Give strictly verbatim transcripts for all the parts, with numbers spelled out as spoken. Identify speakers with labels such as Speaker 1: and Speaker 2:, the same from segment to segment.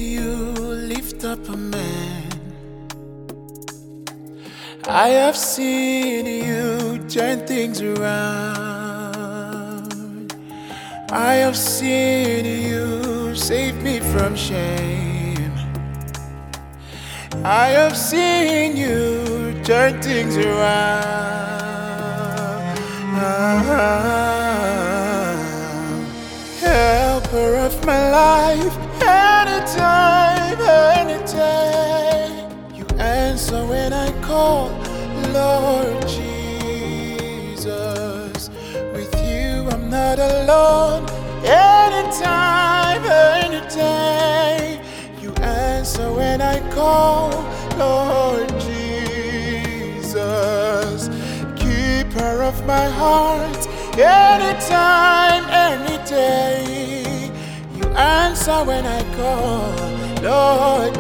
Speaker 1: you lift up a man. I have seen you turn things around. I have seen you save me from shame. I have seen you turn things around. Helper of my life, anytime, any day. You answer when I call, Lord Jesus. With you I'm not alone. Anytime, any day. You answer when I call, Lord Jesus. Keeper of my heart, anytime, any day. You answer when I call, Lord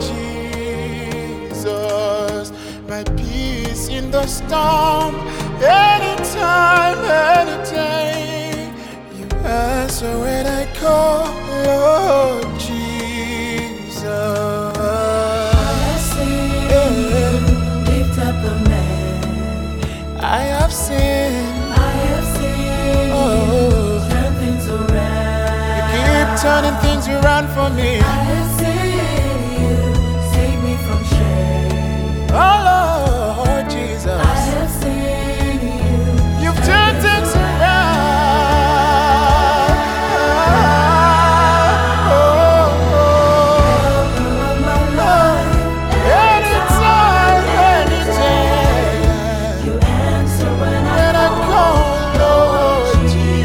Speaker 1: Jesus. My peace in the storm, anytime, any day. You answer when I call, Lord Jesus.
Speaker 2: I have seen you lift up a man.
Speaker 1: I have seen,
Speaker 2: I have seen
Speaker 1: oh,
Speaker 2: you turn things around.
Speaker 1: you keep turning things around for me.
Speaker 2: I have seen you save me from shame.
Speaker 1: Oh Lord Jesus,
Speaker 2: I have seen you.
Speaker 1: you've turned things around. Oh, oh,
Speaker 2: Helper of my life,
Speaker 1: anytime, any day.
Speaker 2: you answer when I
Speaker 1: When I
Speaker 2: call.
Speaker 1: call, Lord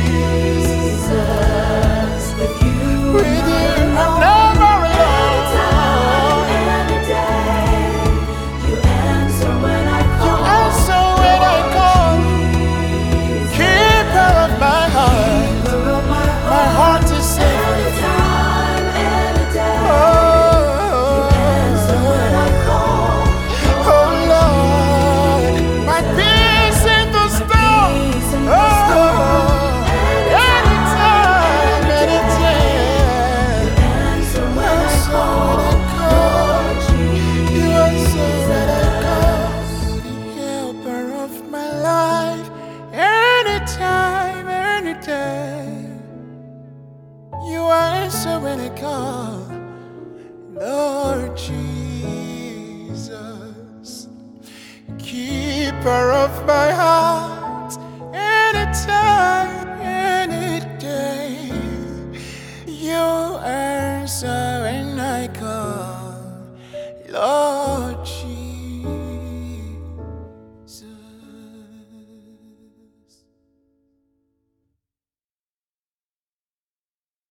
Speaker 2: Jesus, with you,
Speaker 1: with you I'm never alone.
Speaker 2: any day. You answer when I
Speaker 1: You
Speaker 2: call.
Speaker 1: answer when I call. Keeper of my heart,
Speaker 2: Keeper of my
Speaker 1: my heart is safe with you.
Speaker 2: Anytime, any day.
Speaker 1: Oh,
Speaker 2: Answer when I call.
Speaker 1: oh Lord, my peace in the storm.
Speaker 2: Peace in the
Speaker 1: Oh,
Speaker 2: storm.
Speaker 1: anytime, any day.
Speaker 2: Answer when I
Speaker 1: Answer
Speaker 2: call.
Speaker 1: when I call.
Speaker 2: Lord Jesus.
Speaker 1: You answer when I call. The helper of my life, anytime, any day. You answer when I call, Lord Jesus. Keeper of my heart, anytime, any day. You answer when I call, Lord.